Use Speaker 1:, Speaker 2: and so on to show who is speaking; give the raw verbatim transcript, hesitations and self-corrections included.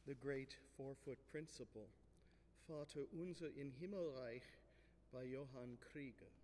Speaker 1: the great four-foot principle, Vater unser im Himmelreich by Johann Krieger.